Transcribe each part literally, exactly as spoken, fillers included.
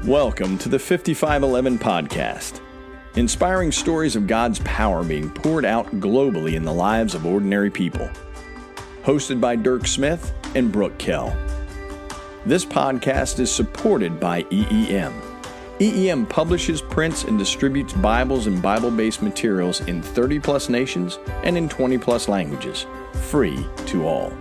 Welcome to the fifty-five eleven podcast, inspiring stories of God's power being poured out globally in the lives of ordinary people. Hosted by Dirk Smith and Brooke Kell. This podcast is supported by E E M. E E M publishes, prints, and distributes Bibles and Bible-based materials in thirty plus nations and in twenty plus languages, free to all.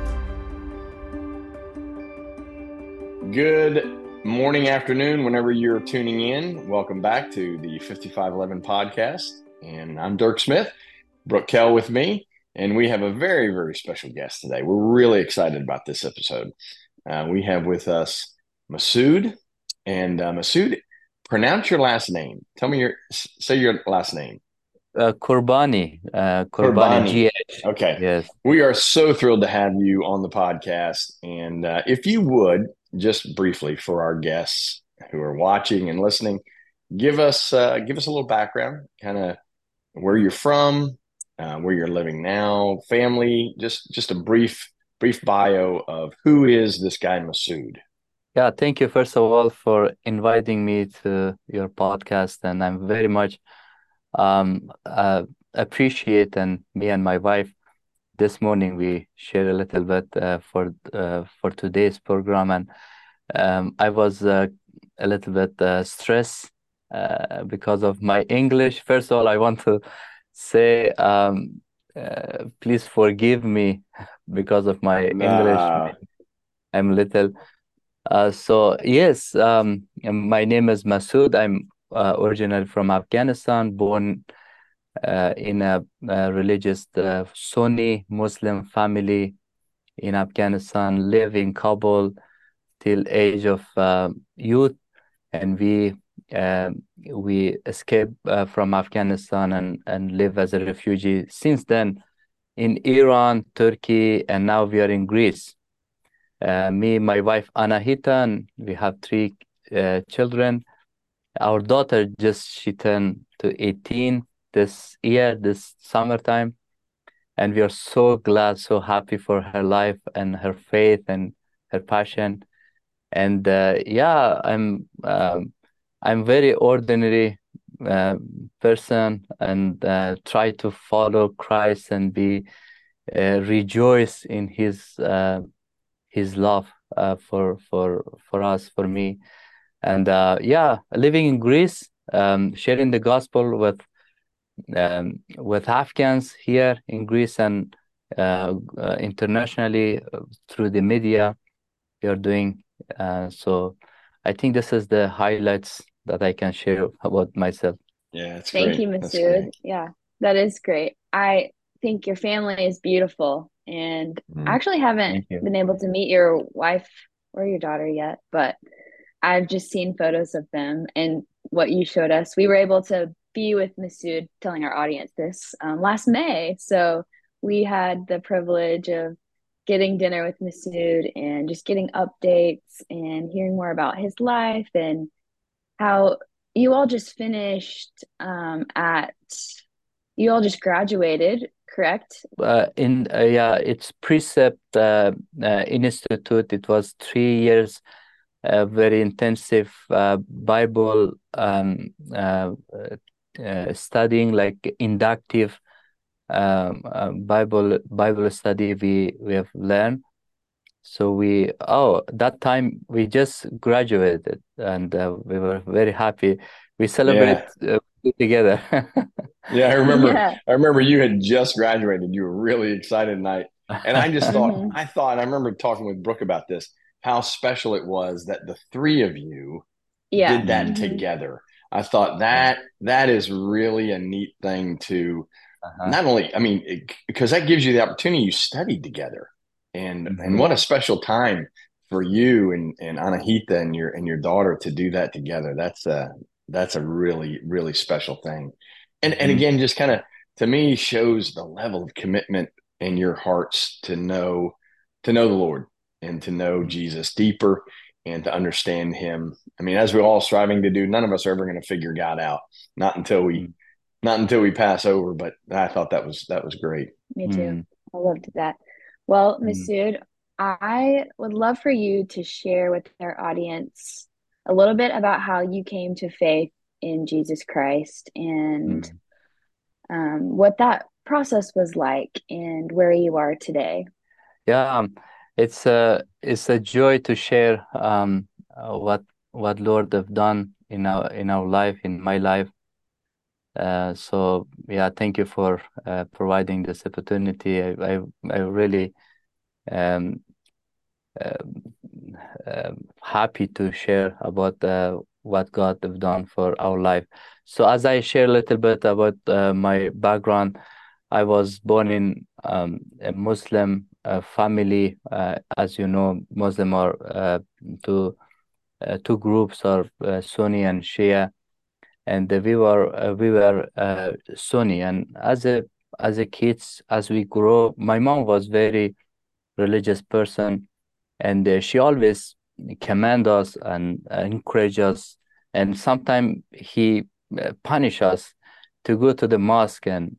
Good morning, afternoon, whenever you're tuning in. Welcome back to the fifty-five eleven podcast. And I'm Dirk Smith, Brooke Kell with me, and we have a very, very special guest today. We're really excited about this episode. Uh, we have with us Masood. And uh, Masood, pronounce your last name. Tell me your, say your last name. Uh, Kurbani, uh, Kurbani, Kurbani. G H. Okay. Yes. We are so thrilled to have you on the podcast. And uh, if you would, just briefly for our guests who are watching and listening, give us uh, give us a little background, kind of where you're from, uh, where you're living now, family, just just a brief brief bio of who is this guy Masood. Yeah, thank you first of all for inviting me to your podcast, and I'm very much um uh, appreciate, and me and my wife this morning we shared a little bit uh, for uh, for today's program, and um, I was uh, a little bit uh, stressed uh, because of my English. First of all, I want to say um, uh, please forgive me because of my English. Nah. I'm little. Uh, so yes, um, my name is Masood. I'm uh, originally from Afghanistan, born uh, in a, a religious uh, Sunni Muslim family in Afghanistan, live in Kabul till age of uh, youth, and we uh, we escaped uh, from Afghanistan and, and live as a refugee since then in Iran, Turkey, and now we are in Greece. Uh, me, my wife Anahita, and we have three uh, children. Our daughter just she turned to eighteen this year, this summertime, and we are so glad, so happy for her life and her faith and her passion. And uh, yeah, I'm um, I'm very ordinary uh, person, and uh, try to follow Christ and be uh, rejoice in His uh, His love uh, for for for us, for me. And uh, yeah, living in Greece, um, sharing the gospel with um, with Afghans here in Greece, and uh, uh, internationally uh, through the media we are doing. Uh, so I think this is the highlights that I can share about myself. Yeah, it's Thank great. you, That's great. Masood. Yeah, that is great. I think your family is beautiful, and I Mm. actually haven't Thank you. been able to meet your wife or your daughter yet, but I've just seen photos of them and what you showed us. We were able to be with Masood, telling our audience this um, last May. So we had the privilege of getting dinner with Masood and just getting updates and hearing more about his life and how you all just finished um, at, you all just graduated, correct? Uh, in uh, yeah, it's Precept uh, uh, Institute. It was three years, uh, very intensive uh, Bible um, uh, uh, uh, studying, like inductive um, uh, Bible Bible study. We we have learned. So we oh that time we just graduated, and uh, we were very happy. We celebrate Yeah. uh, together. Yeah, I remember Yeah. I remember you had just graduated. You were really excited, and I and I just thought Mhm. I thought I remember talking with Brooke about this, how special it was that the three of you Yeah. did that Mm, Mhm. together. I thought yeah. that that is really a neat thing to Uh-huh. not only, I mean, it, because that gives you the opportunity. You studied together, and and Mhm. what a Yeah. special time for you and and Anahita and your and your daughter to do that together. That's a that's a really really special thing, and and Mhm. again, just kind of to me shows the level of commitment in your hearts to know to know the Lord and to know Jesus deeper and to understand Him. I mean, as we're all striving to do, none of us are ever going to figure God out, not until we Mm. not until we pass over. But I thought that was that was great. Me too. Mm. I loved that. Well, Mm. Masood, I would love for you to share with our audience a little bit about how you came to faith in Jesus Christ and Mm. um, what that process was like and where you are today. Yeah, um, it's a it's a joy to share um uh, what what Lord have done in our in our life, in my life. Uh, so yeah, thank you for uh, providing this opportunity. I I, I really um, um, um, happy to share about uh, what God have done for our life. So as I share a little bit about uh, my background, I was born in um, a Muslim uh, family. Uh, as you know, Muslim are uh, two uh, two groups are uh, Sunni and Shia, and uh, we were uh, we were uh, Sunni. And as a as a kids, as we grow, my mom was very religious person, and uh, she always command us and uh, encourage us, and sometimes he uh, punish us to go to the mosque and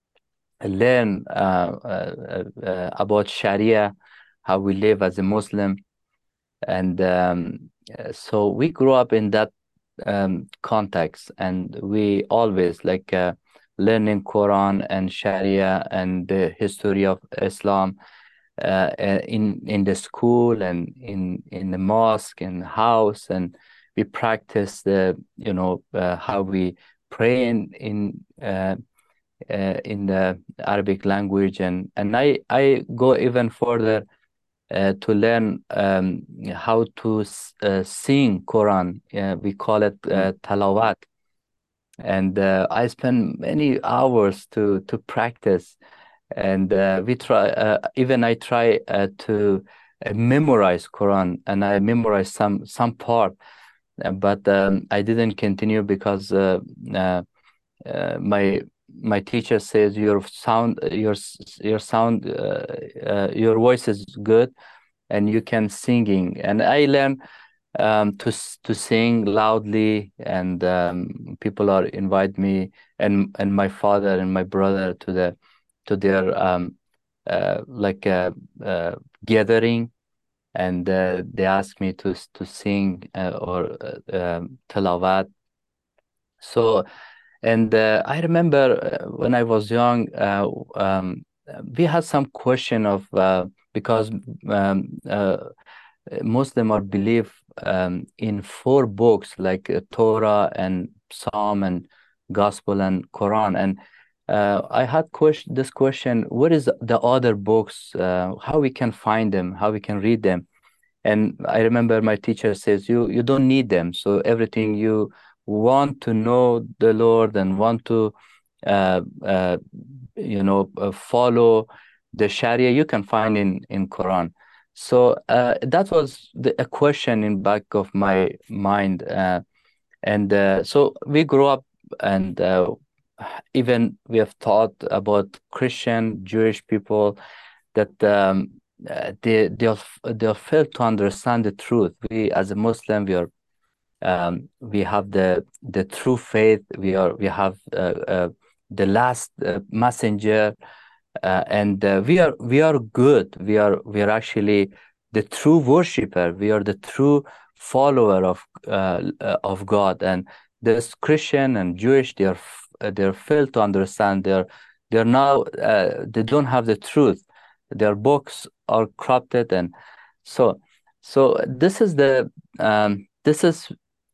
learn uh, uh, uh, about Sharia, how we live as a Muslim. And um, uh, so we grew up in that um, context, and we always like uh, learning Quran and Sharia and the history of Islam uh, uh, in in the school and in in the mosque and house, and we practice the you know uh, how we pray in in uh, uh, in the Arabic language, and and I I go even further uh, to learn um, how to s- uh, sing Quran. Uh, we call it Mm. uh, talawat, and uh, I spend many hours to to practice. And uh, we try. Uh, even I try uh, to uh, memorize Quran, and I memorize some some part, uh, but um, I didn't continue because uh, uh, uh, my my teacher says your sound your s- your sound uh, uh, your voice is good and you can singing. And I learned um, to s- to sing loudly, and um, people are invite me and and my father and my brother to the to their um uh, like a uh, uh, gathering, and uh, they ask me to s- to sing uh, or uh, um, tilawat. So and uh, I remember uh, when I was young, uh, um, we had some question of uh, because um, uh, Muslim are believe um, in four books like uh, Torah and Psalm and Gospel and Quran. And uh, I had question this question: what is the other books? Uh, how we can find them? How we can read them? And I remember my teacher says, you you don't need them. So everything you want to know the Lord and want to, uh, uh, you know, uh, follow the Sharia, you can find in in Quran. So uh, that was the, a question in back of my mind, uh, and uh, so we grew up, and uh, even we have taught about Christian, Jewish people that um, uh, they they'll they'll fail to understand the truth. We as a Muslim, we are um, we have the the true faith. We are we have uh, uh, the last uh, messenger, uh, and uh, we are we are good. We are we are actually the true worshipper. We are the true follower of uh, uh, of God. And this Christian and Jewish, they are f- uh, they're failed to understand. They're they're now uh, they don't have the truth. Their books are corrupted, and so so this is the um, this is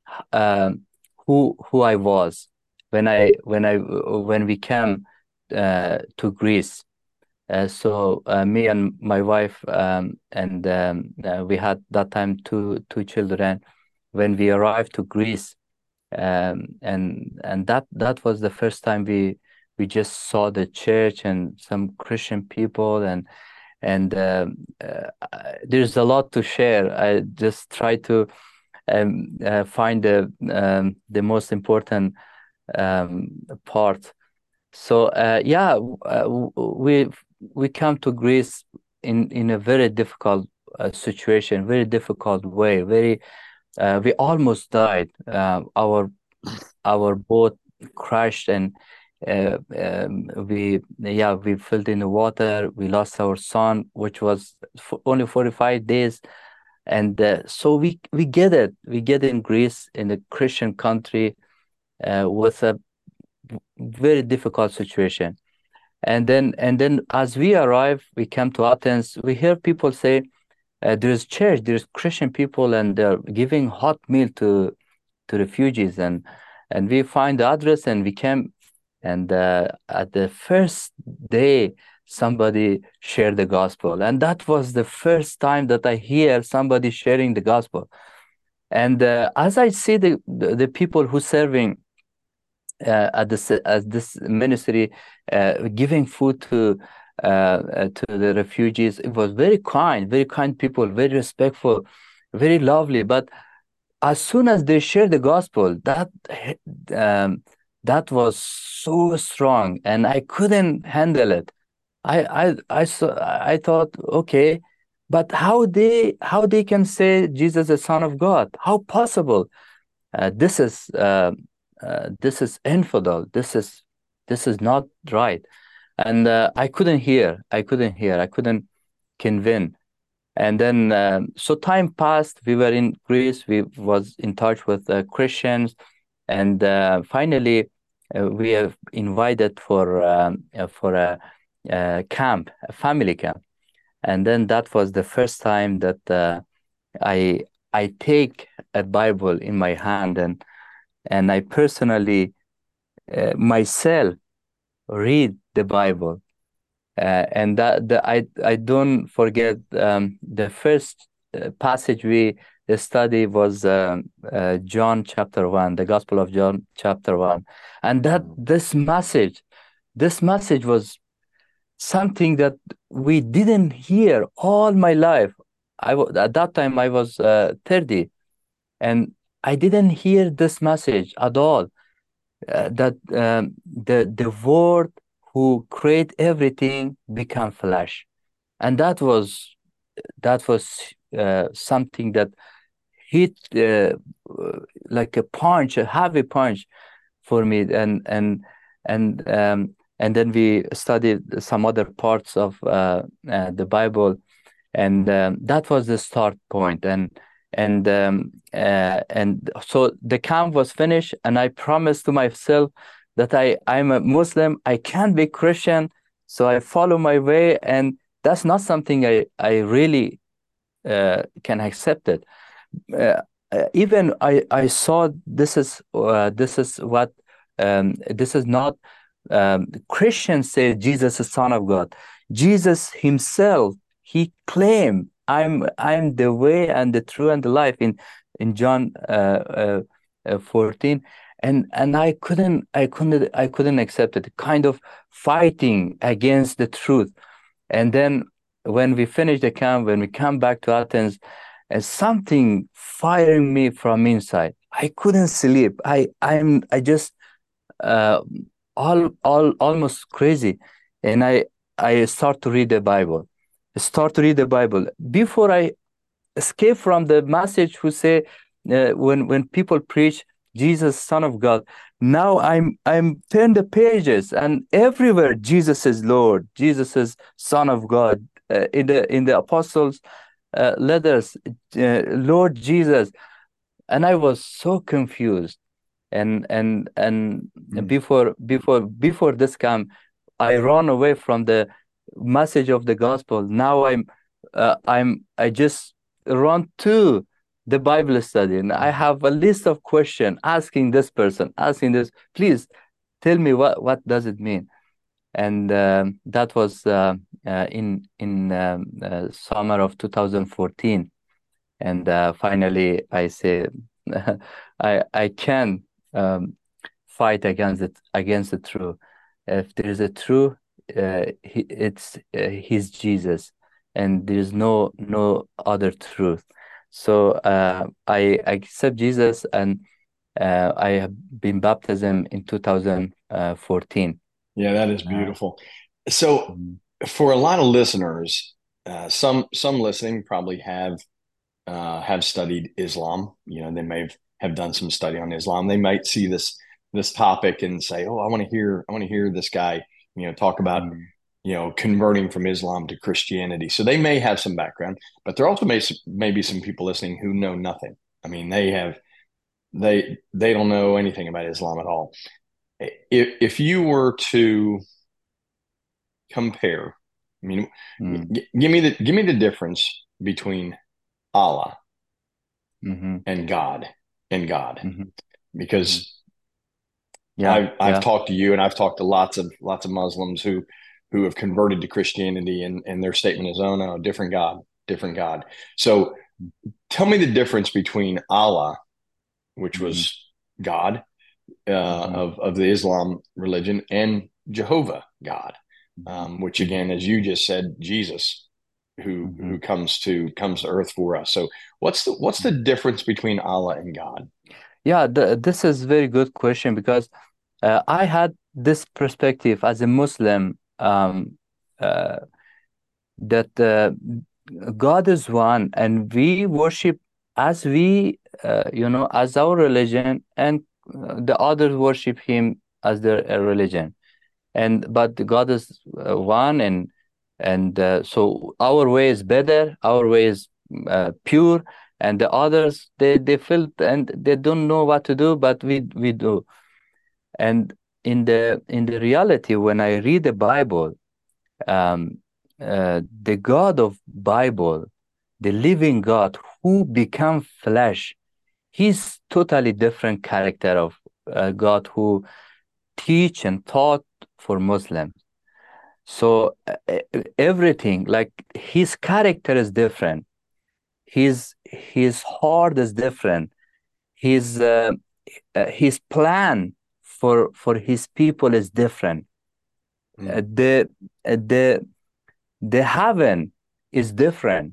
um, who who I was when I when I when we came uh, to Greece. Uh, so uh, me and my wife um, and um, uh, we had that time two two children when we arrived to Greece, um, and and that that was the first time we we just saw the church and some Christian people, and and um, uh, uh, there's a lot to share. I just try to um, uh, find the um, the most important um, part. So uh, yeah, w- uh, w- we we come to Greece in in a very difficult uh, situation, very difficult way. Very uh, we almost died. Uh, our our boat crashed, and uh, um, we yeah we fell in the water. We lost our son, which was f only forty-five days, And uh, so we we get it. We get in Greece, in a Christian country, uh, with a very difficult situation. And then and then as we arrive, we come to Athens. We hear people say, uh, "There's church, there's Christian people, and they're giving hot meal to to refugees." And and we find the address, and we came. And uh, at the first day, somebody shared the gospel, and that was the first time that I hear somebody sharing the gospel. And uh, as I see the, the the people who serving uh, at this at this ministry, uh, giving food to uh, uh, to the refugees, it was very kind, very kind people, very respectful, very lovely. But as soon as they shared the gospel, that um, that was so strong, and I couldn't handle it. I I I saw, I thought, okay, but how they how they can say Jesus is the Son of God? How possible? Uh, this is uh, uh, this is infidel. This is this is not right. And uh, I couldn't hear. I couldn't hear. I couldn't convince. And then um, so time passed. We were in Greece. We was in touch with uh, Christians, and uh, finally uh, we have invited for um, uh, for a, a camp, a family camp. And then that was the first time that uh, I I take a Bible in my hand, and and I personally uh, myself read the Bible. Uh, and that the, I I don't forget um, the first uh, passage we study was um, uh, John chapter one, the Gospel of John chapter one, and that this message, this message was something that we didn't hear all my life. I w- at that time I was uh, thirty, and I didn't hear this message at all. Uh, that um, the the word who create everything become flesh, and that was that was uh, something that hit uh, uh, like a punch, a heavy punch for me. And and and um, and then we studied some other parts of uh, uh, the Bible, and um, that was the start point. And and um, uh, and so the camp was finished, and I promised to myself that I I'm a Muslim. I can't be Christian, so I follow my way, and that's not something I I really uh, can accept it. Uh, uh, even I I saw this is uh, this is what um, this is not um, Christians say Jesus is Son of God. Jesus himself, he claimed, I'm I'm the way and the truth and the life in in John uh, uh, uh, fourteen. And and I couldn't I couldn't I couldn't accept it, kind of fighting against the truth. And then when we finished the camp, when we come back to Athens, and something firing me from inside, I couldn't sleep. I I'm I just uh, all all almost crazy, and I I start to read the Bible. Start to read the Bible before I escape from the message who say uh, when when people preach Jesus Son of God. Now I'm I'm turn the pages, and everywhere Jesus is Lord, Jesus is Son of God. Uh, in the in the apostles' uh, letters, uh, Lord Jesus, and I was so confused. And and and Mm. before before before this camp, I ran away from the message of the gospel. Now I'm uh, I'm I just run to the Bible study, and I have a list of questions asking this person, asking this, please tell me what what does it mean. And um, that was uh, uh, in in um, uh, summer of two thousand fourteen. And uh, finally I say I I can um, fight against it against the truth. If there is a truth, uh, he, it's uh, he's Jesus, and there is no no other truth. So uh, I accept Jesus, and uh, I have been baptized in two thousand fourteen. Yeah, that is beautiful. So Uh, for a lot of listeners, uh, some some listening probably have uh, have studied Islam. You know, they may have, have done some study on Islam. They might see this this topic and say, "Oh, I want to hear I want to hear this guy, you know, talk about, mm, you know, converting from Islam to Christianity. So they may have some background, but there also may, may be some people listening who know nothing. I mean, they have, they, they don't know anything about Islam at all. If, if you were to compare, I mean, Mm. g- give me the, give me the difference between Allah Mm-hmm. and God and God, Mm-hmm. because Yeah, I've I've yeah. talked to you and I've talked to lots of lots of Muslims who who have converted to Christianity, and and their statement is, oh no, different God, different God. So tell me the difference between Allah, which Mm-hmm. was God uh, Mm-hmm. of of the Islam religion, and Jehovah God, um, which Mm-hmm. again, as you just said, Jesus, who Mm-hmm. who comes to comes to earth for us. So what's the what's the difference between Allah and God? Yeah, th this is very good question because uh, I had this perspective as a Muslim, um, uh, that uh, God is one and we worship as we, uh, you know, as our religion, and uh, the others worship Him as their uh, religion. And but God is uh, one, and and uh, so our way is better, our way is uh, pure, and the others they they feel and they don't know what to do, but we we do. And in the in the reality, when I read the Bible, um, uh, the God of Bible, the living God who become flesh, he's totally different character of uh, God who teach and taught for Muslims. So uh, uh, everything, like his character is different. His his heart is different. His uh, uh, his plan for for his people is different. Uh, Mm. the uh, the the heaven is different.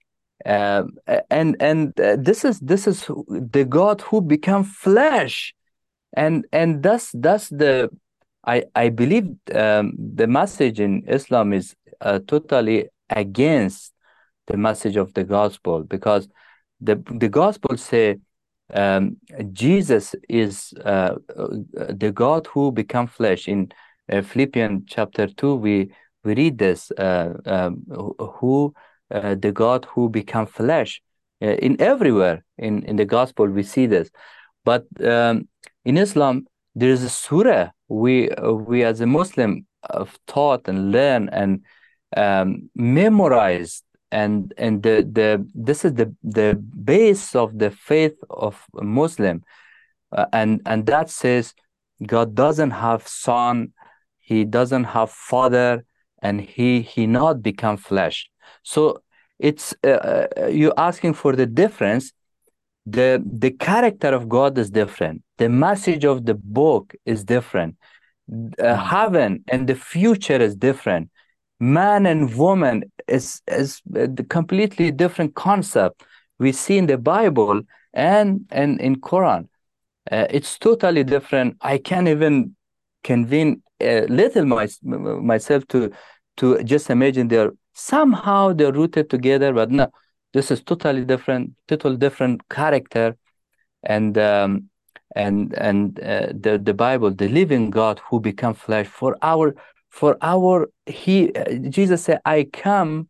Um, a- and and uh, this is this is who- the God who become flesh, and and that's that's the I I believe um, the message in Islam is uh, totally against the message of the gospel, because the the gospel say um, Jesus is uh, uh, the God who become flesh. In uh, Philippians chapter two, we we read this uh, um, who uh, the God who become flesh. Uh, in everywhere in in the gospel we see this, but um, in Islam there is a surah we uh, we as a Muslim have taught and learn and um, memorized, and and the the this is the the base of the faith of a Muslim, uh, and and that says God doesn't have son, He doesn't have father, and he he not become flesh. So it's uh, uh, you asking for the difference. The the character of God is different. The message of the book is different. Uh, Mm. heaven and the future is different. Man and woman is is a completely different concept we see in the Bible and and in Quran. Uh, it's totally different. I can't even convince uh, little my, myself to to just imagine they're somehow they're rooted together, but no, this is totally different, total different character, and um, and and uh, the the Bible, the living God who become flesh for our for our he uh, Jesus said, I come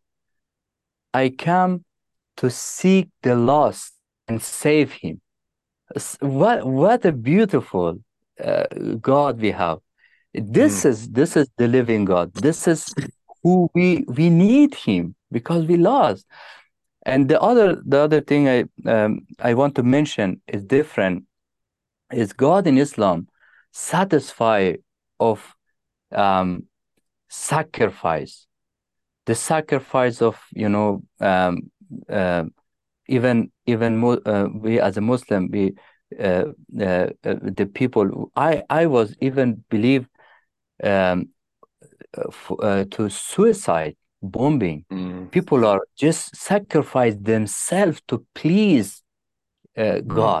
I come to seek the lost and save him. S- What what a beautiful uh, God we have. This Mm. is this is the living God. This is who we we need him because we lost. And the other the other thing I um, I want to mention is different is God in Islam satisfy of um, sacrifice, the sacrifice of you know um, uh, even even mo- uh, we as a Muslim we uh, uh, uh, the people I I was even believe um, uh, f- uh, to suicide bombing. Mm. People are just sacrifice themselves to please uh, Mm. God.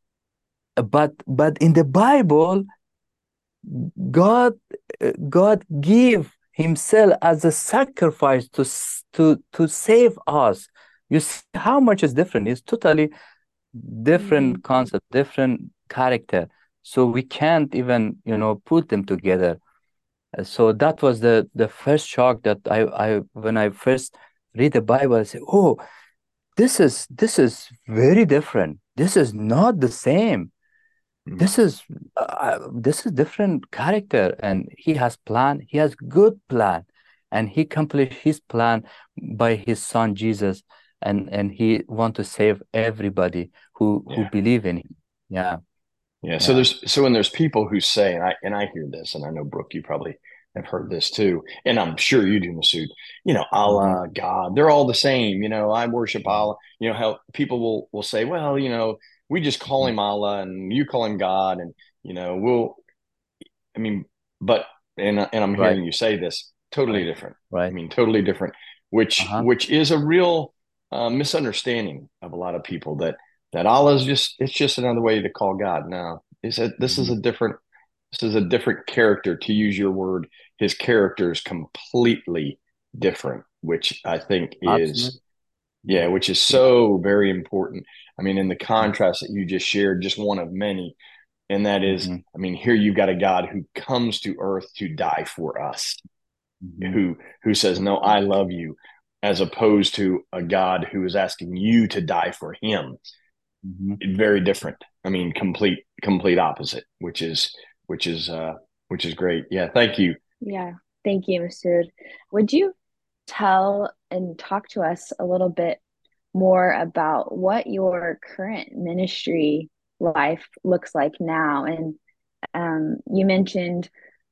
But but in the Bible, God uh, God give himself as a sacrifice to s- to to save us. You see how much is different. It's totally Mhm. different concept, different character. So we can't even, you know, put them together. So that was the the first shock that I I when I first read the Bible, I say, oh, this is this is very different. This is not the same. Mhm. This is uh, this is different character, and he has plan. He has good plan, and he accomplished his plan by his son Jesus, and and he want to save everybody who who Yeah. believe in him. Yeah, Yeah. So yeah. there's so when there's people who say, and I and I hear this, and I know Brooke, you probably have heard this too, and I'm sure you do, Masood. You know, Mhm, Allah, God, they're all the same. You know, I worship mhm, Allah. You know how people will will say, well, you know, we just call mhm. him Allah, and you call him God, and you know, we'll. I mean, but and and I'm Right, hearing you say this totally right, different. I right. mean, totally different, which Uh-huh. which is a real uh, misunderstanding of a lot of people that that Allah is just it's just another way to call God. No, is that this is Mhm. a different this is a different character, to use your word. His character is completely different, which I think is Absolutely. yeah, Mhm. which is Yeah. so very important. I mean, in the Mhm, contrast that you just shared, just one of many, and that is, mhm, I mean, here you've got a God who comes to earth to die for us, mhm, who who says, "No, I love you," as opposed to a God who is asking you to die for him. mhm. Very different. I mean, complete complete opposite, which is which is uh which is great. Yeah, thank you. Yeah. Thank you, Masood. Would you tell and talk to us a little bit more about what your current ministry life looks like now? And um, you mentioned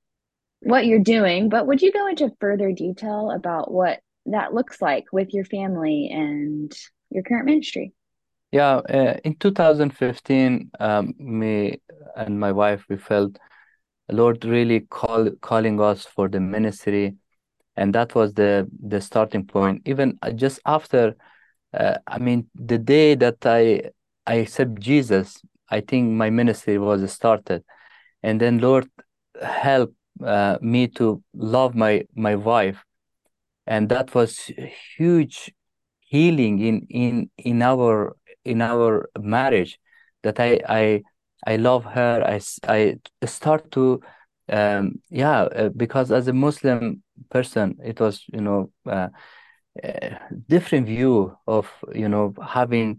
what you're doing, but would you go into further detail about what that looks like with your family and your current ministry? Yeah, uh, in two thousand fifteen, um, me and my wife, we felt Lord really call calling us for the ministry, and that was the the starting point. Even uh, just after, uh, I mean, the day that I I accept Jesus, I think my ministry was started, and then Lord help uh, me to love my my wife, and that was huge healing in in in our in our marriage, that I I I love her. I s- I start to um yeah, uh, because as a Muslim person, it was, you know, uh, uh, different view of, you know, having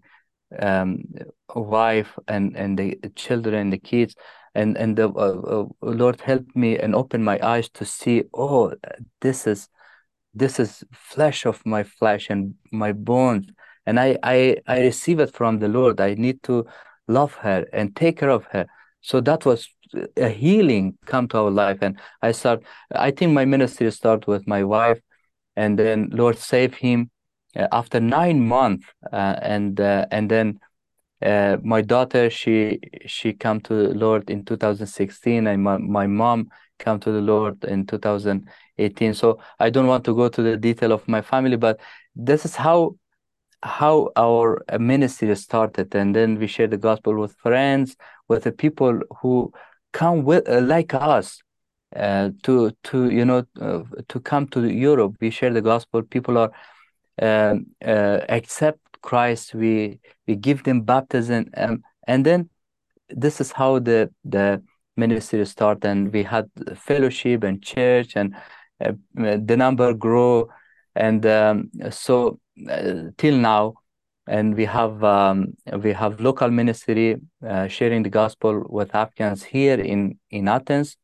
um a wife and and the children, the kids, and and the uh, uh, Lord helped me and opened my eyes to see, oh, this is this is flesh of my flesh and my bones, and I, I I receive it from the Lord. I need to love her and take care of her. So that was a healing come to our life, and I start. I think my ministry start with my wife, and then Lord save him uh, after nine months, uh, and uh, and then uh, my daughter, she she come to the Lord in two thousand sixteen, and my, my mom come to the Lord in two thousand eighteen. So I don't want to go to the detail of my family, but this is how how our uh, ministry started, and then we share the gospel with friends, with the people who come with uh, like us, uh, to to you know uh, to come to Europe. We share the gospel. People are um, uh, accept Christ. We we give them baptism, um, and then this is how the the ministry start. And we had fellowship and church, and uh, the number grow, and um, so uh, till now. And we have um, we have local ministry uh, sharing the gospel with Afghans here in in Athens,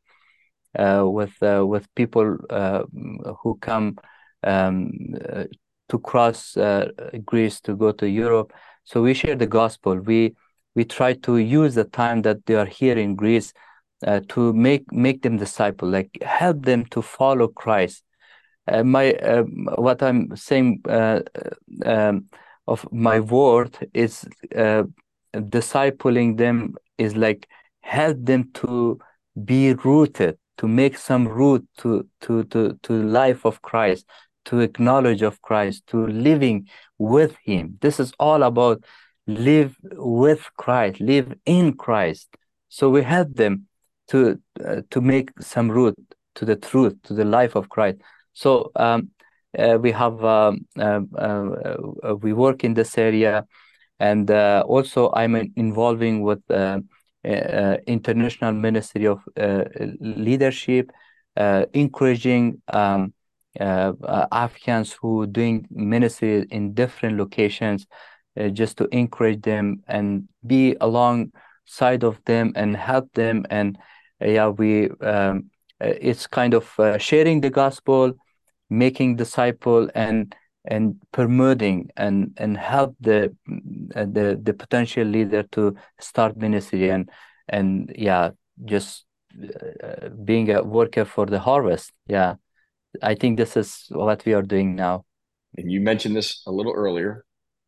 uh, with uh, with people uh, who come um, uh, to cross uh, Greece to go to Europe. So we share the gospel. We we try to use the time that they are here in Greece uh, to make make them disciple, like help them to follow Christ. Uh, my um, what I'm saying uh, um, of my word is uh, discipling them is like help them to be rooted, to make some root to to to to life of Christ, to acknowledge of Christ, to living with Him. This is all about live with Christ, live in Christ. So we help them to uh, to make some root to the truth, to the life of Christ. So um, uh, we have um, uh, uh, uh, we work in this area, and uh, also I'm in- involving with uh, uh, uh, international ministry of uh, leadership. uh, encouraging um, uh, uh, Africans who doing ministry in different locations, uh, just to encourage them and be alongside of them and help them. And uh, yeah, we um, uh, it's kind of uh, sharing the gospel, making disciple, and and promoting and and help the uh, the the potential leader to start ministry, and and yeah, just uh, being a worker for the harvest. Yeah, I think this is what we are doing now. And you mentioned this a little earlier.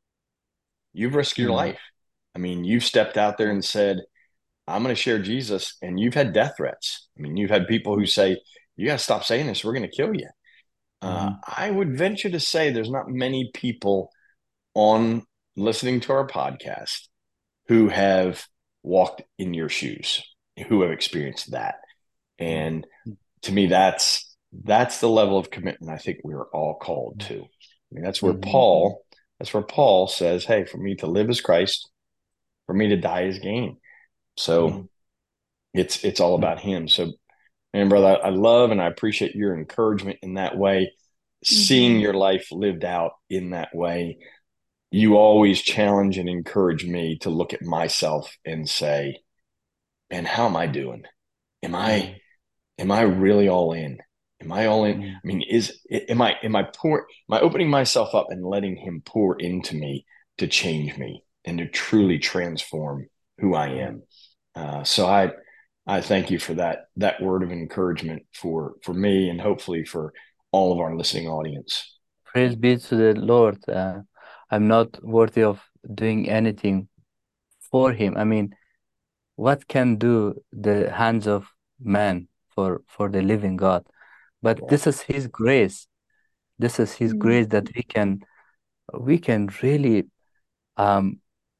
You've risked your Mm. life. I mean, you've stepped out there and said, I'm going to share Jesus, and you've had death threats. I mean, you've had people who say, you got to stop saying this, we're going to kill you. Uh, Mhm. I would venture to say there's not many people on listening to our podcast who have walked in your shoes, who have experienced that. And to me, that's that's the level of commitment I think we are all called to. I mean, that's where Mhm. Paul, that's where Paul says, hey, for me to live is Christ, for me to die is gain. So Mhm. it's it's all about him. So, man, brother, I love and I appreciate your encouragement in that way, seeing Mhm. your life lived out in that way. You always challenge and encourage me to look at myself and say, man, how am I doing? Am I Mhm. am I really all in? Am I all in? Mhm. I mean, is am I am I pour am I opening myself up and letting him pour into me to change me and to truly transform who I am? Uh, so I I thank you for that that word of encouragement for for me and hopefully for all of our listening audience. Praise be to the Lord. Uh, I'm not worthy of doing anything for him. I mean, what can do the hands of man for for the living God? But Yeah, this is his grace. This is his Mhm. grace that we can we can really um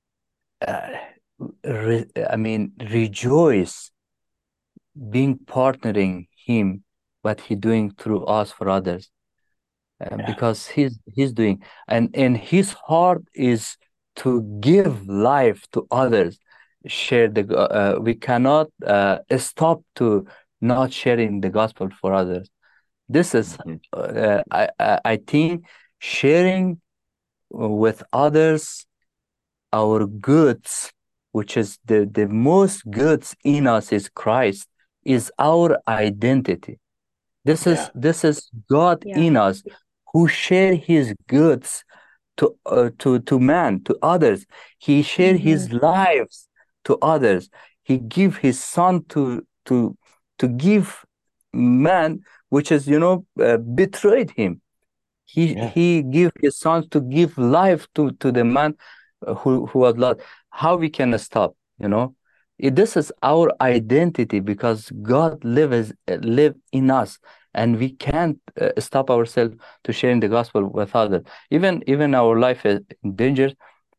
uh, re I mean rejoice being partnering him what he doing through us for others, uh, yeah, because he's he's doing, and and his heart is to give life to others, share the go- uh, we cannot uh, stop to not sharing the gospel for others. This is mhm, uh, I I I think sharing with others our goods, which is the, the most goods in us is Christ, is our identity. This yeah, is this is God Yeah. in us who share his goods to uh, to to man, to others. He share Mhm. his lives to others. He give his son to to to give man, which is, you know, uh, betrayed him. He yeah, he give his son to give life to to the man uh, who who was lost. How we can stop? You know, It- this is our identity because God lives live in us, and we can't uh, stop ourselves to sharing the gospel with others. Even even our life is in danger,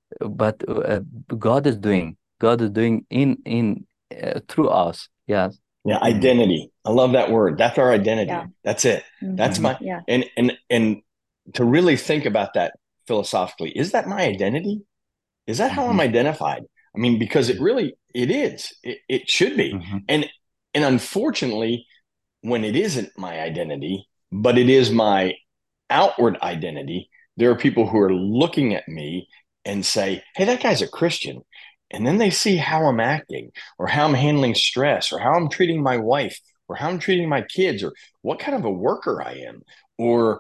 but uh, God is doing. God is doing in in uh, through us. Yes. yeah. Mm. Identity. I love that word. That's our Yeah. identity. That's it. That's Mhm. Mhm. my Yeah. and and and to really think about that philosophically, is that my identity? Is that how I'm Mhm. identified? I mean, because it really it is. It, it should be. Mhm. And and unfortunately, when it isn't my identity, but it is my outward identity, there are people who are looking at me and say, "Hey, that guy's a Christian." And then they see how I'm acting or how I'm handling stress or how I'm treating my wife or how I'm treating my kids or what kind of a worker I am or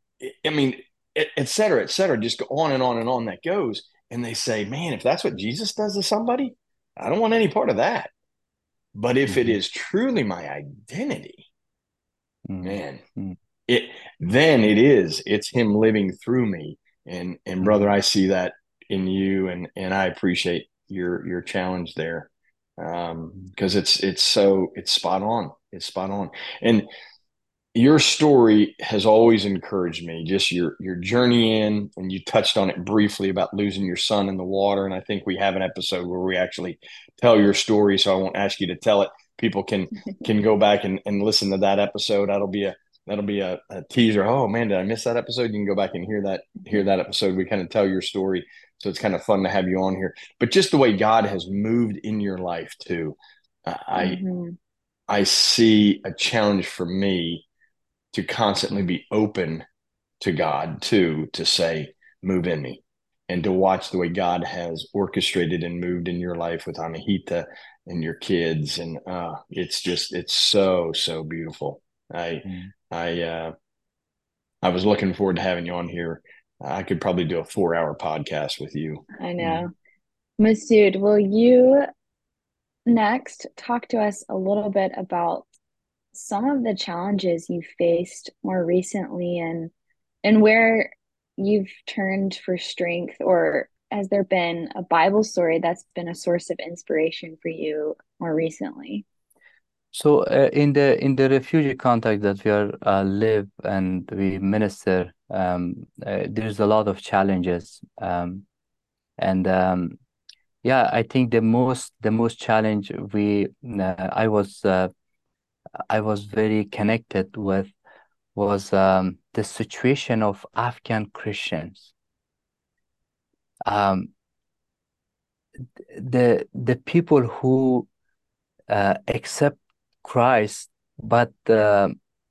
I mean, et, et cetera, et cetera, just go on and on and on that goes. And they say, man, if that's what Jesus does to somebody, I don't want any part of that. But if it Mhm. is truly my identity, Mhm. man, Mhm. it then it is, it's him living through me. And and brother, Mhm. I see that in you and and I appreciate your your challenge there. Um, because it's it's so it's spot on. It's spot on. And your story has always encouraged me, just your your journey in, and you touched on it briefly about losing your son in the water, and I think we have an episode where we actually tell your story, so I won't ask you to tell it. People can can go back and, and listen to that episode. That'll be a that'll be a, a teaser. Oh man, did I miss that episode? You can go back and hear that hear that episode. We kind of tell your story, so it's kind of fun to have you on here. But just the way God has moved in your life too, I Mhm. I see a challenge for me to constantly be open to God too, to say, move in me, and to watch the way God has orchestrated and moved in your life with Anahita and your kids. And uh, it's just, it's so, so beautiful. I, Mm. I, uh, I was looking forward to having you on here. I could probably do a four hour podcast with you. I Mm. know. Masood, will you next talk to us a little bit about some of the challenges you faced more recently and and where you've turned for strength, or has there been a Bible story that's been a source of inspiration for you more recently? So uh, in the in the refugee context that we are uh, live and we minister, um, uh, there's a lot of challenges, um, and um, yeah, I think the most the most challenge we uh, I was uh, I was very connected with was um, the situation of Afghan Christians. Um, the the people who uh, accept Christ, but uh,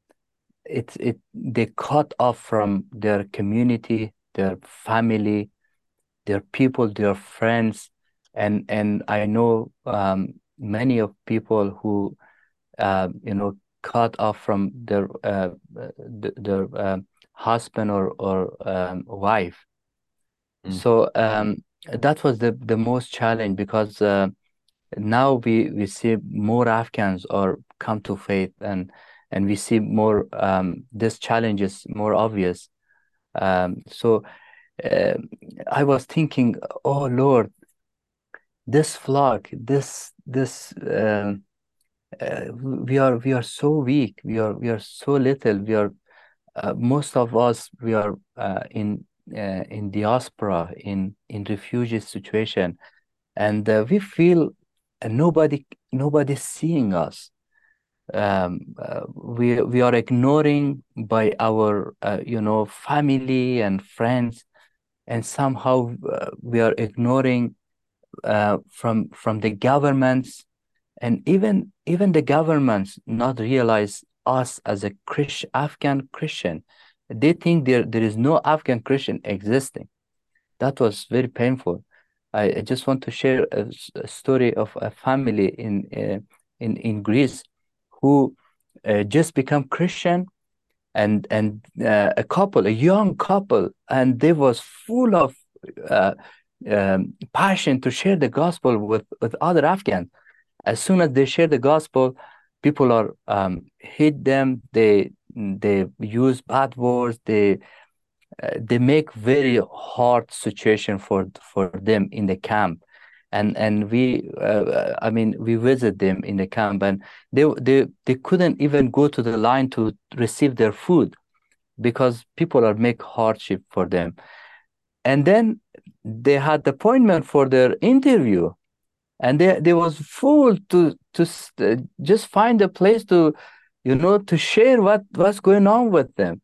it it they cut off from their community, their family, their people, their friends, and and I know um, many of people who uh, you know cut off from their uh, uh, th- their uh, husband or or um, wife. Mm. So um, that was the the most challenge because uh, now we we see more Afghans or come to faith, and and we see more um, this challenge is more obvious. Um, so uh, I was thinking, oh Lord, this flock, this this um, uh, we are we are so weak, we are we are so little, we are uh, most of us we are uh, in uh, in diaspora, in in refugee situation, and uh, we feel uh, nobody nobody's seeing us. Um, uh, we we are ignoring by our uh, you know family and friends, and somehow uh, we are ignoring uh, from from the governments, and even even the governments not realize us as a Christian, Afghan Christian. They think there there is no Afghan Christian existing. That was very painful. I, I just want to share a, s- a story of a family in uh, in in Greece who uh, just become Christian, and and uh, a couple, a young couple, and they was full of uh, um, passion to share the gospel with with other Afghans. As soon as they share the gospel, people are um, hate them. They they use bad words. They uh, they make very hard situation for for them in the camp, and and we uh, I mean we visit them in the camp, and they they they couldn't even go to the line to receive their food because people are make hardship for them. And then they had the appointment for their interview, and they they was full to to uh, just find a place to you know to share what what's going on with them.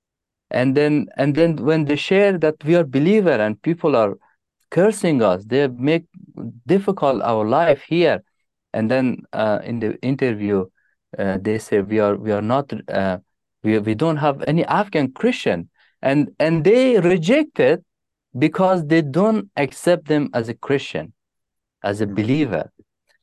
And then and then when they share that we are believer and people are cursing us, they make difficult our life here. And then uh, in the interview uh, they say we are we are not uh, we, we don't have any Afghan Christian, and and they reject it because they don't accept them as a Christian, as a Mm. believer.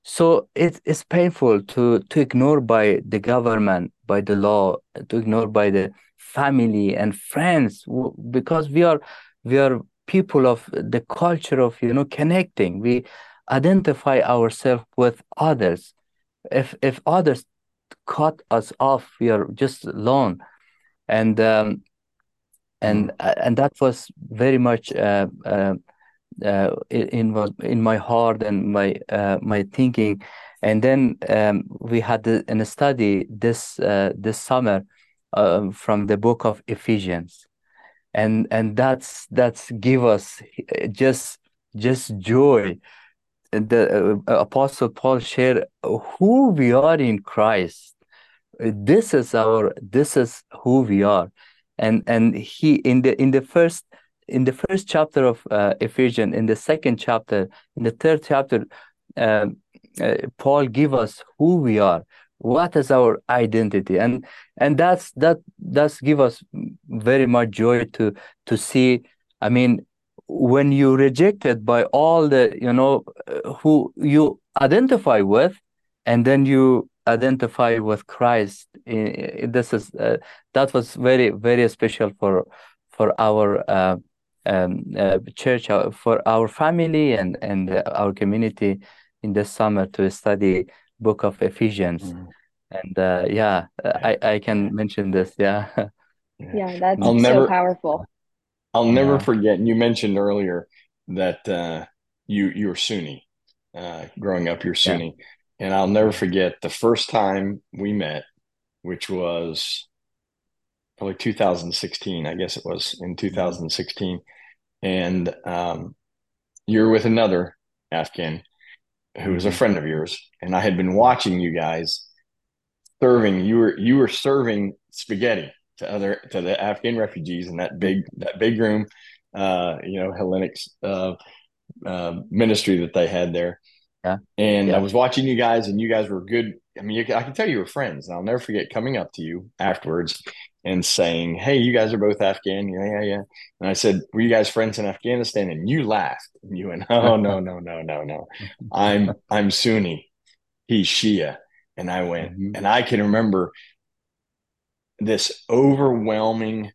So it, it's painful to to ignore by the government, by the law, to ignore by the family and friends, w- because we are we are people of the culture of you know connecting. We identify ourselves with others. If if others cut us off, we are just alone. And um, and Mm. uh, and that was very much uh, uh, uh, in was in my heart and my uh, my thinking. And then um, we had the, in a study this uh, this summer uh, from the book of Ephesians, and and that's that's give us uh, just just joy. And the uh, Apostle Paul shared who we are in Christ. This is our this is who we are. And and he in the in the first in the first chapter of uh, Ephesians, in the second chapter, in the third chapter, um, uh, Paul give us who we are. what is our identity? And and that's that that's give us very much joy to to see. I mean, when you rejected by all the, you know, uh, who you identify with, and then you identify with Christ. I- I- This is uh, that was very very special for for our uh, um, uh, church, uh, for our family and and uh, our community in this summer to study book of Ephesians. Mhm. And uh, yeah, uh, Yeah. I I can mention this. Yeah. Yeah. Yeah, that's I'll Mm. so never, powerful. I'll never Yeah. forget. And you mentioned earlier that uh, you you were Sunni. Uh, growing up, you're Yeah. Sunni, and I'll never forget the first time we met, which was probably two thousand sixteen. I guess it was in Mhm. two thousand sixteen, and um, you were with another Afghan who was a Mhm. friend of yours, and I had been watching you guys serving. You were you were serving spaghetti to other to the Afghan refugees in that big that big room, uh, you know, Hellenic uh, uh, ministry that they had there. Yeah. And I Yeah. was watching you guys, and you guys were good. I mean, you, I can tell you were friends. And I'll never forget coming up to you afterwards and saying, "Hey, you guys are both Afghan." Yeah, yeah, yeah. And I said, "Were you guys friends in Afghanistan?" And you laughed. And you went, "Oh, no, no, no, no, no. I'm I'm Sunni. He's Shia." And I went, Mhm. and I can remember this overwhelming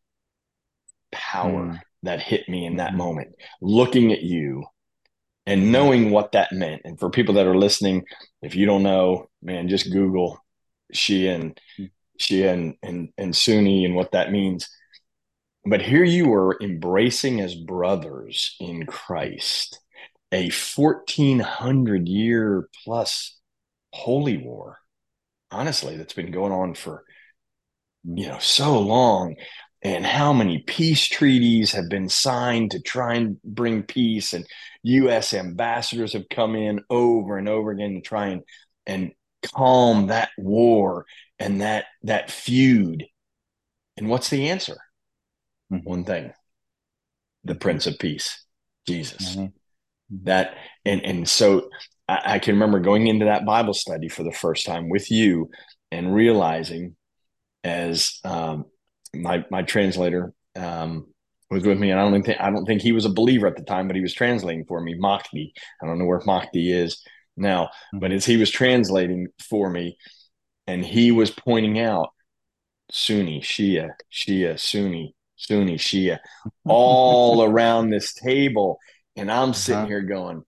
power Mm. that hit me in that Mhm. moment, looking at you and Mhm. knowing what that meant. And for people that are listening, if you don't know, man, just Google Shia and Shia and, and, and Sunni and what that means. But here you were embracing as brothers in Christ a fourteen hundred year plus holy war, honestly, that's been going on for, you know, so long. And how many peace treaties have been signed to try and bring peace, and U S ambassadors have come in over and over again to try and and calm that war and that that feud. And what's the answer? Mhm. One thing: the Mhm. Prince of Peace, Jesus. Amen. Mhm. That and and so I, I can remember going into that Bible study for the first time with you and realizing, as um, my my translator um, was with me, and I don't think I don't think he was a believer at the time, but he was translating for me. Mahdi, I don't know where Mahdi is now, but Mhm. as he was translating for me, and he was pointing out Sunni, Shia, Shia, Sunni, Sunni, Shia, all around this table, and I'm sitting Uh-huh. here going,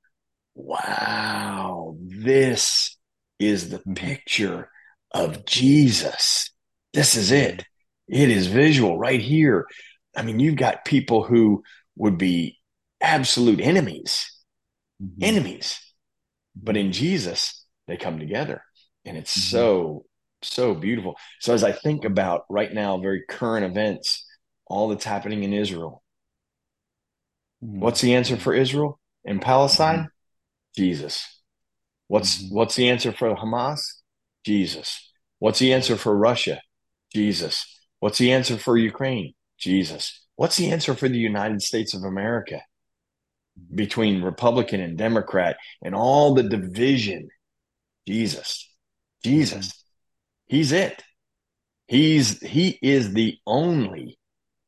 "Wow, this is the Mhm. picture of Jesus. This is it. Mhm. It is visual right here." I mean, you've got people who would be absolute enemies, Mhm. enemies, but Mhm. in Jesus, they come together. And it's Mhm. so, so beautiful. So as I think Mhm. about right now, very current events, all that's happening in Israel, Mhm. what's the answer Mhm. for Israel and Mhm. Palestine? Jesus. What's Mhm. what's the answer for Hamas? Jesus. What's the answer for Russia? Jesus. What's the answer for Ukraine? Jesus. What's the answer for the United States of America between Republican and Democrat and all the division? Jesus. Mhm. Jesus. He's it. He's he is the only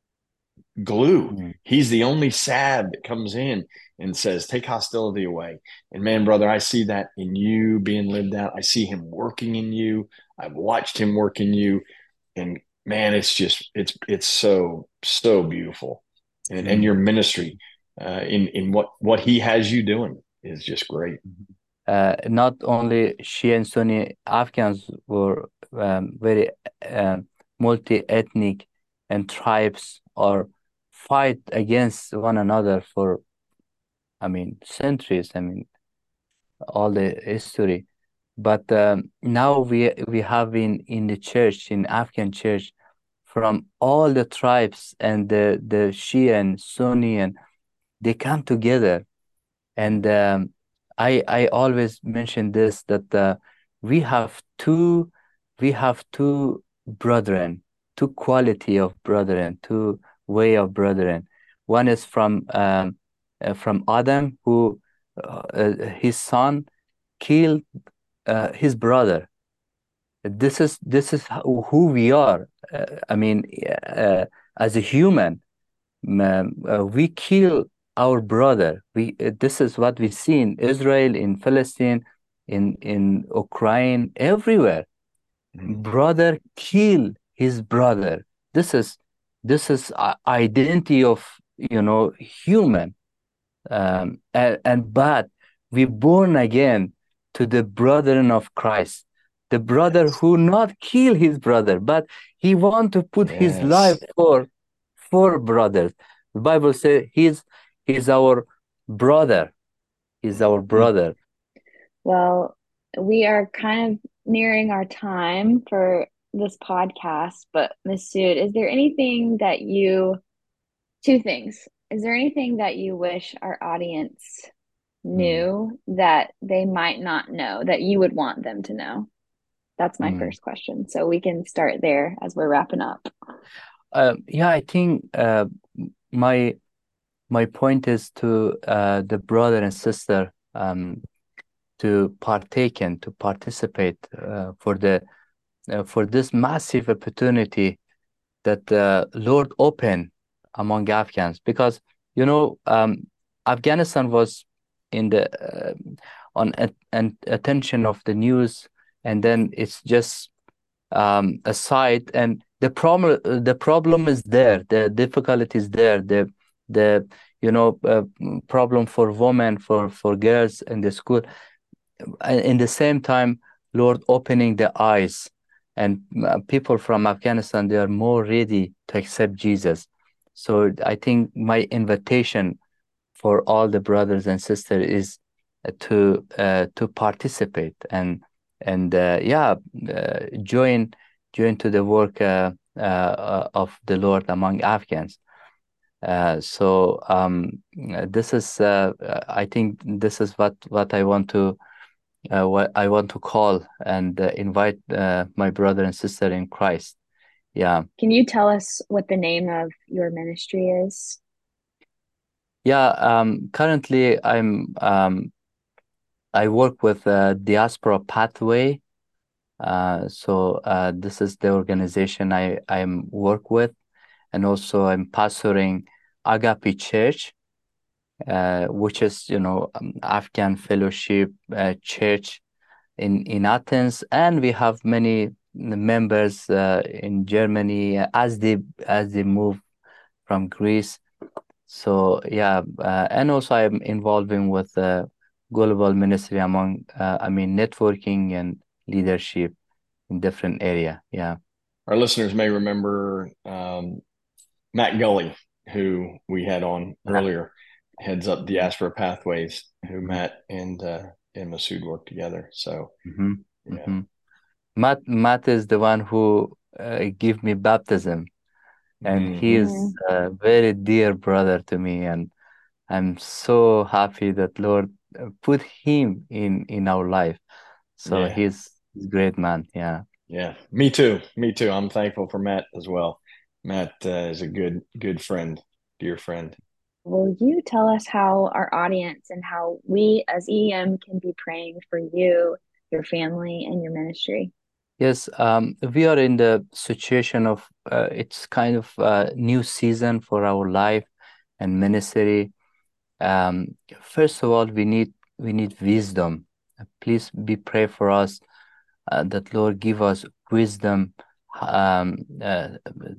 glue. Mhm. He's the only salve that comes in and says, take hostility away. And man, brother, I see that in you being lived out. I see him working in you. I've watched him work in you. And man, it's just, it's, it's so, so beautiful. And, and Mhm. your ministry uh, in, in what, what he has you doing is just great. Uh, not only Shia and Sunni Afghans were um, very um, multi-ethnic, and tribes or fight against one another for, I mean, centuries. I mean, all the history. But um, now we we have in in the church, in Afghan church, from all the tribes and the the Shia and Sunni, and they come together. And um, I I always mention this, that uh, we have two we have two brethren, two quality of brethren, two way of brethren. One is from um, uh, from Adam, who uh, uh, his son killed uh, his brother, This is this is how- who we are. Uh, I mean, uh, as a human, um, uh, we kill our brother. We uh, this is what we see in Israel, in Palestine, in in Ukraine, everywhere. Mhm. Brother kill his brother. This is this is uh, identity of, you know, human. Um, and, and but we born again to the brethren of Christ, the brother Yes. who not kill his brother, but he want to put his life Yes. for for brothers. The Bible says he's he's our brother. He's our Mm. brother. Well, we are kind of nearing our time for this podcast, but Masood, is there anything that you, two things. Is there anything that you wish our audience Mm, knew that they might not know that you would want them to know? That's my mm. first question. So we can start there as we're wrapping up. Um, yeah, I think uh, my my point is to uh, the brother and sister, um, to partake and to participate uh, for the uh, for this massive opportunity that uh, Lord opened among Afghans, because you know, um, Afghanistan was in the uh, on at, and attention of the news, and then it's just um, aside, and the problem the problem is there, the difficulty is there, the the you know uh, problem for women, for for girls in the school. Uh, in the same time, Lord opening the eyes, and uh, people from Afghanistan, they are more ready to accept Jesus. So I think my invitation for all the brothers and sisters is uh, to uh, to participate and and uh, yeah, uh, join join to the work uh, uh, uh, of the Lord among Afghans. Uh, so um, uh, this is uh, uh, I think this is what what I want to uh, what I want to call and uh, invite uh, my brother and sister in Christ. Yeah, Can you tell us what the name of your ministry is? yeah. Um, currently, I'm um, I work with uh, Diaspora Pathway. Uh, so uh, this is the organization I I'm work with, and also I'm pastoring Agape Church, uh, which is, you know, um, Afghan Fellowship uh, Church in in Athens, and we have many members uh, in Germany uh, as they as they move from Greece. So yeah, uh, and also I'm involving with uh, global ministry among uh, I mean networking and leadership in different area. Yeah. Our listeners may remember um, Matt Gully, who we had on Yeah. earlier, heads up Diaspora Pathways, who Matt and uh, and Masood worked together. So Mm-hmm. yeah. Mm-hmm. Matt Matt is the one who uh, give me baptism, and he Hmm. is Mm, a very dear brother to me, and I'm so happy that Lord uh, put him in in our life. So Yeah. he's he's a great man. Yeah. Yeah. Me too. Me too. I'm thankful for Matt as well. Matt uh, is a good good friend, dear friend. will you tell us how our audience and how we as E M can be praying for you, your family, and your ministry? Yes, um, we are in the situation of uh, it's kind of a new season for our life and ministry. Um, first of all, we need we need wisdom. Please be pray for us uh, that Lord give us wisdom, um, uh,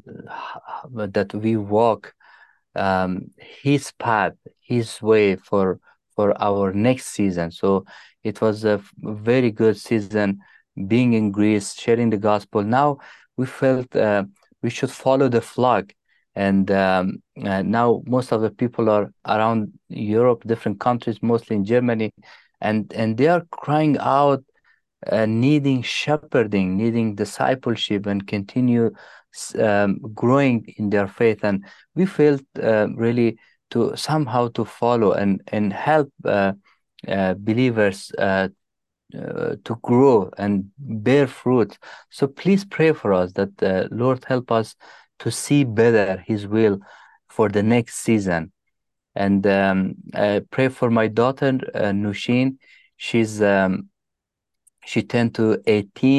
that we walk um, His path, His way for for our next season. So it was a f- very good season being in Greece, sharing the gospel. Now we felt uh, we should follow the flag. And um, uh, now most of the people are around Europe, different countries, mostly in Germany, and and they are crying out, uh, needing shepherding, needing discipleship, and continue s- um, growing in their faith. And we felt uh, really to somehow to follow and and help uh, uh, believers uh, uh, to grow and bear fruit. So please pray for us that uh, Lord help us to see better His will for the next season. And um, uh, pray for my daughter uh, Nushin. She's um, she turned to eighteen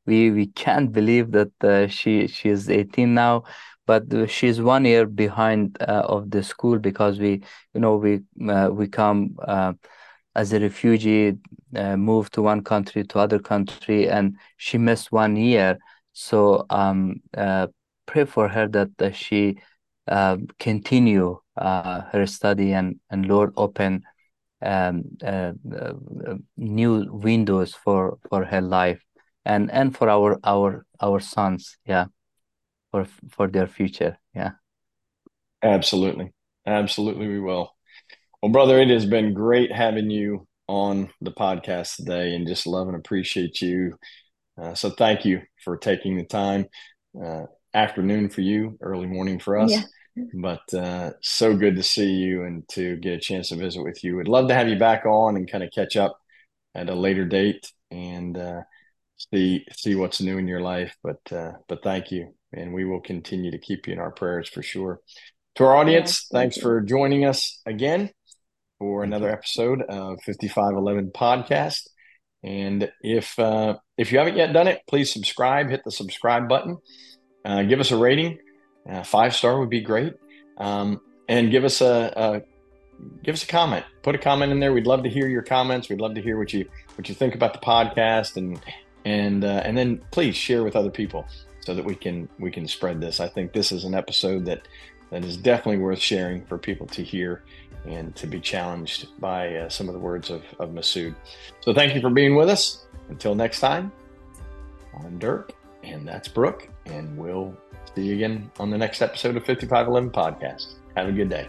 we we can't believe that uh, she she is eighteen now, but she's one year behind uh, of the school because we you know we uh, we come uh, as a refugee, uh, move to one country to other country, and she missed one year. So um uh, pray for her that uh, she uh, continue uh, her study, and and Lord open um, uh, uh, new windows for for her life, and and for our our our sons, yeah, for for their future, yeah. Absolutely. Absolutely, we will. Well, brother, it has been great having you on the podcast today, and just love and appreciate you. Uh, so thank you for taking the time. Uh, afternoon for you, early morning for us. Yeah. But uh, so good to see you and to get a chance to visit with you. We'd love to have you back on and kind of catch up at a later date and uh, see see what's new in your life. But uh, but thank you, and we will continue to keep you in our prayers for sure. To our audience, Yeah, thanks you. for joining us again for another episode of fifty-five eleven Podcast. And if uh, if you haven't yet done it, please subscribe. Hit the subscribe button. Uh, give us a rating. Uh, five star would be great. Um, and give us a, a give us a comment. Put a comment in there. We'd love to hear your comments. We'd love to hear what you what you think about the podcast, and and uh, and then please share with other people so that we can we can spread this. I think this is an episode that that is definitely worth sharing for people to hear and to be challenged by uh, some of the words of, of Masood. So thank you for being with us. Until next time, I'm Dirk, and that's Brooke, and we'll see you again on the next episode of fifty-five eleven Podcast. Have a good day.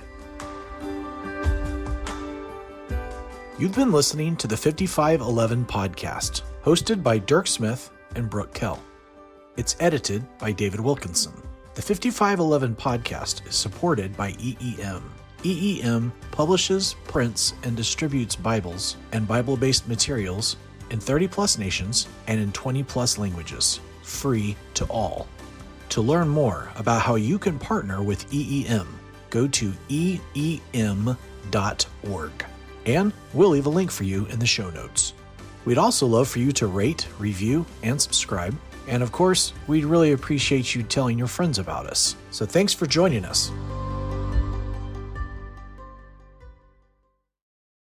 You've been listening to the fifty-five eleven Podcast, hosted by Dirk Smith and Brooke Kell. It's edited by David Wilkinson. The fifty-five eleven Podcast is supported by E E M. E E M publishes, prints, and distributes Bibles and Bible-based materials in thirty plus nations and in twenty plus languages, free to all. To learn more about how you can partner with E E M, go to E E M dot org. And we'll leave a link for you in the show notes. We'd also love for you to rate, review, and subscribe. And of course, we'd really appreciate you telling your friends about us. So thanks for joining us.